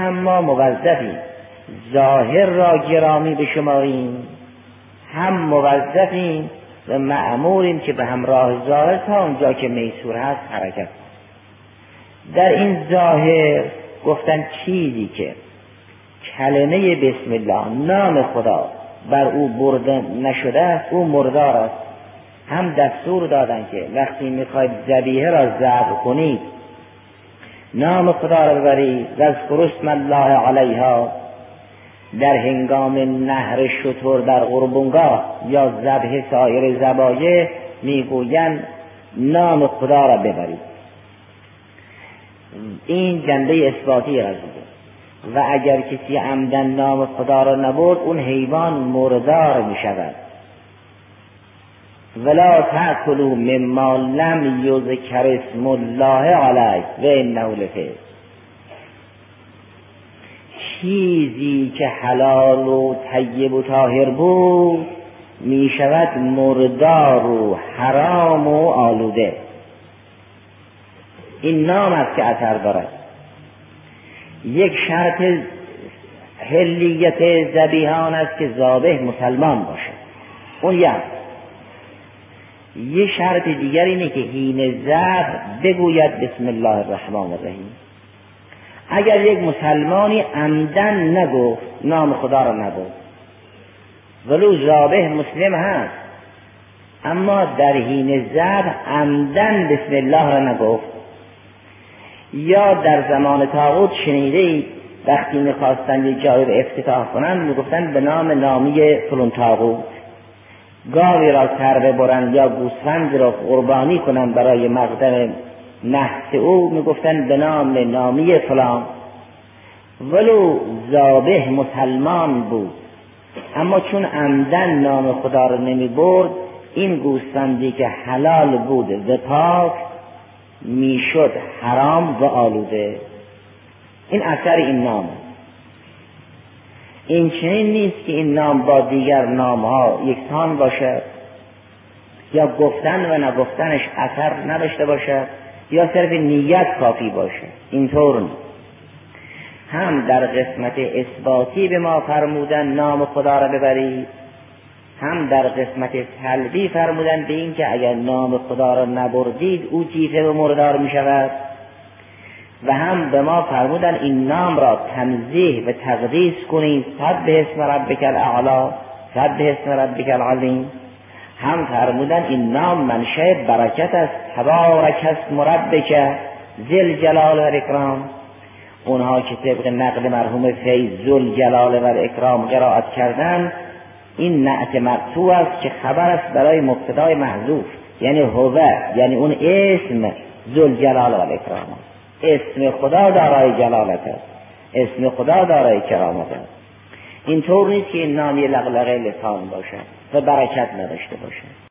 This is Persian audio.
هم ما موظفیم ظاهر را گرامی بشماریم، هم موظفیم و مأموریم که به همراه ظاهر تا اونجا که میسور هست حرکت کنیم. در این ظاهر گفتن چیزی که کلمه بسم الله نام خدا بر او برده نشده است او مردار است. هم دستور دادن که وقتی میخواید ذبیحه را ذبح کنید نام خدا را ببرید، واذکروا اسم الله علیها. در هنگام نحر شتر در قربانگاه یا ذبح سایر ذبایح میگویند نام خدا را ببرید. این جنبه اثباتی قضیه. و اگر کسی عمدن نام خدا را نبرد اون حیوان مردار می شود. ولا تأکلوا مما لم یذکر اسم الله علیه و انه لفسق. چیزی که حلال و طیب و طاهر بود می شود مردار و حرام و آلوده. این نام است که اثر دارد. یک شرط حلیت ذبیحان است که ذابح مسلمان باشه. اون یه شرط دیگر اینه که حین ذبح بگوید بسم الله الرحمن الرحیم. اگر یک مسلمانی عمدن نگفت نام خدا را نگفت ولو ذابح مسلم هست اما در حین ذبح عمدن بسم الله را نگفت، یا در زمان طاغوت شنیدید وقتی میخواستن یک جایی رو افتتاح کنن میگفتن به نامی فلان طاغوت، گاوی را سر ببرن یا گوسفند را قربانی کنن برای مقدم نحس او میگفتن به نامی فلان. ولو ذابح مسلمان بود اما چون عمدن نام خدا را نمی برد این گوسفندی که حلال بود و پاک میشد حرام و آلوده. این اثر این نام. این چنین نیست که این نام با دیگر نامها یکسان باشد یا گفتن و نگفتنش اثر نداشته باشد یا صرف نیت کافی باشد. اینطور نیست. هم در قسمت اثباتی به ما فرمودن نام خدا را ببرید، هم در قسمت سلبی فرمودن به این که اگر نام خدا را نبردید او جیفه و مردار می شود، و هم به ما فرمودن این نام را تنزیه و تقدیس کنید، سبح اسم ربک الاعلی، سبح اسم ربک العظیم. هم فرمودن این نام منشأ برکت است، تبارک اسم ربک ذی الجلال و الاکرام. اونها که طبق نقل مرحوم فیض ذل جلال و الاکرام قرائت کردن این نعت مقطوع است که خبر است برای مبتدای محذوف، یعنی هو، یعنی اون اسم ذل جلال و الاکرام. اسم خدا دارای جلالت است، اسم خدا دارای کرامت است. این طور نیست که این نام یه لغلقه لسان باشد و برکت نداشته باشد.